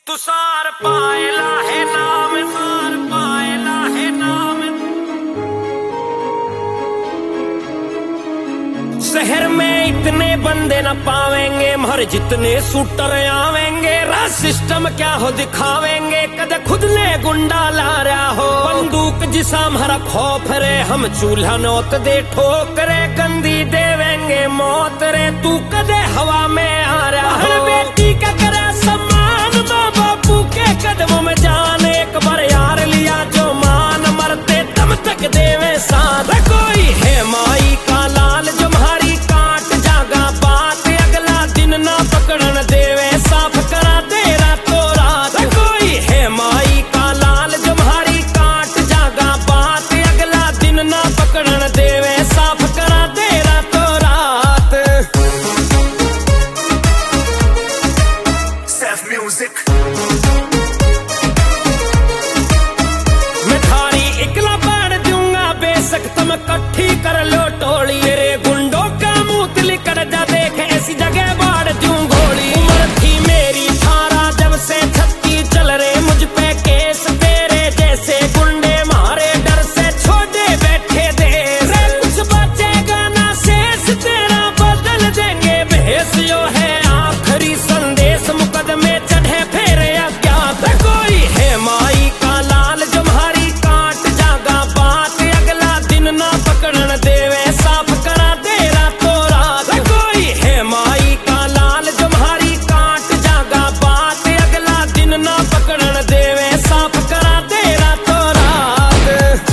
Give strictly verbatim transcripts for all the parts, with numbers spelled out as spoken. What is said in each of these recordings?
तुषार पायला है नाम, तुषार पायला है नाम। शहर में इतने बंदे न पावेंगे, मगर जितने शूटर आवेंगे। राज सिस्टम क्या हो दिखावेंगे, कदे खुद ने गुंडा ला रहा हो। बंदूक जिसा हमारा खौफ रे, हम चूल्हा नोत दे ठोकरे। गंदी देवेंगे मौत रे, तू कदे हवा में आ रहा हो। बेटी का करे सम्मान, माँ बापू के कदमों में जान। एक बार यार लिया जो मान, मरते दम तक देवे साथ। कोई है माई का लाल जो मारी काट जागा बात। अगला दिन ना पकड़न देवे, साफ करा दे रातों रात। कोई है माई का लाल जो मारी काट जागा बात। अगला दिन ना पकड़न देवे, साफ करा दे रातों रात। Self music। मैं थारी इकला बाढ़ दूंगा, बेशक तुम इकट्ठी कर लो टोली। रे गुंडों का मुंह लिकड़ जा, देख ऐसी जगह बाढ़ दूं गोली। उम्र थी मेरी थारा जब से छत्ती चल रहे मुझ पे केस। तेरे जैसे गुंडे मारे डर से छोड़े बैठे देश। कुछ बचेगा ना शेष, तेरा बदल देंगे भेष। यो है आखिरी संदेश, मुकदमे चढ़े फिर अज्ञात। कोई है माई का लाल जो मारी काट जागा बात। अगला दिन ना पकड़न देवे, साफ करा दे रातों रात। कोई है माई का लाल जो मारी काट जागा बात। अगला दिन ना पकड़न देवे, साफ करा दे रातों रात।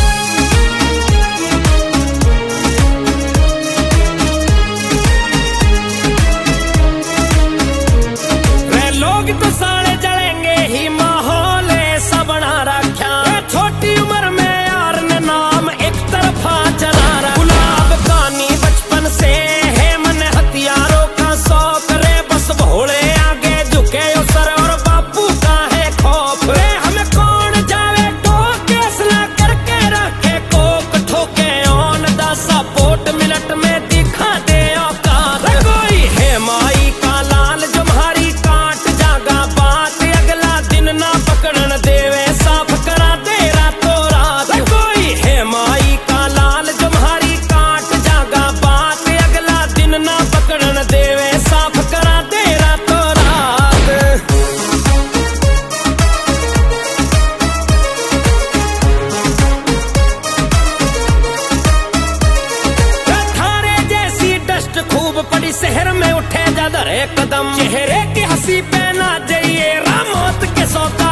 वे लोग तो साले जलेंगे ही, माहौल ऐसा बना रखा। छोटी उम्र में यार ने नाम एक तरफा चला रहा। गुलाब कानी बचपन से है मन हथियारों का शौक रे। बस भोले आगे झुके यो सर, और बापू का है खौफ रे। हमें कौन जावे ठोक, असला करके रखे कोक। ठोके ऑन दा सपोर्ट, मिनट में दिखा दे औकात। कोई है माई का लाल जो मारी काट जागा बात। अगला दिन ना पकड़न देवे, साफ करा दे रातों रात। कोई है माई का लाल जो मारी काट जागा बात। अगला दिन ना पकड़न देवे, साफ करा दे रातों रात। थारे जैसी डस्ट खूब पड़ी, शहर में उठे जा धरे कदम। चेहरे की हंसी पे ना जाइए, रामोत के सौदा